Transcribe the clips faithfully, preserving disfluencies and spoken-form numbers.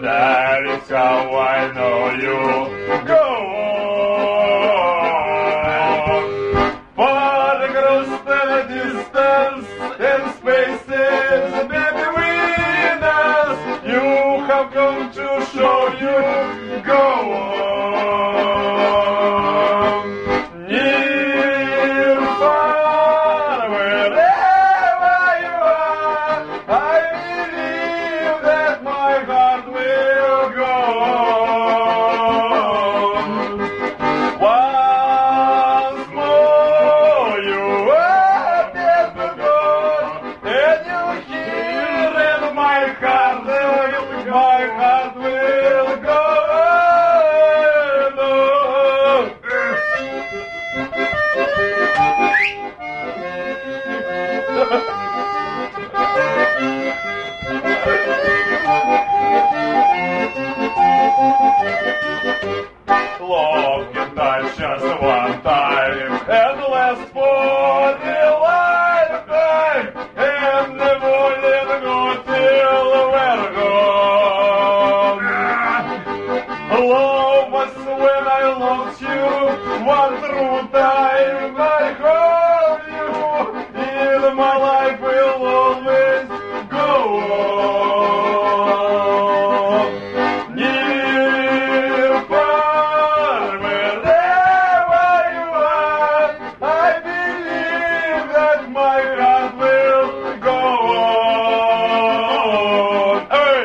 that is how I know you. Go on. Far across the distance and spaces between us, you have come to show you. Go on. Near, far, wherever you are, I believe that my heart will go on. Once more you appear to God, and you hear in my heart, my heart will go on. Love can touch just one time and last for the lifetime, and never let go till we're gone. Love was when I loved you, one true time I hold you, in my life will always go on. Near, far, wherever you are, I believe that my heart will go on. Hey!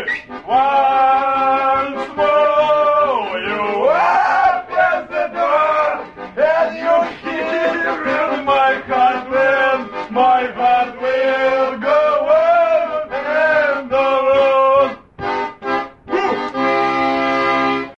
Once more you open the door, and you hear in my heart when my heart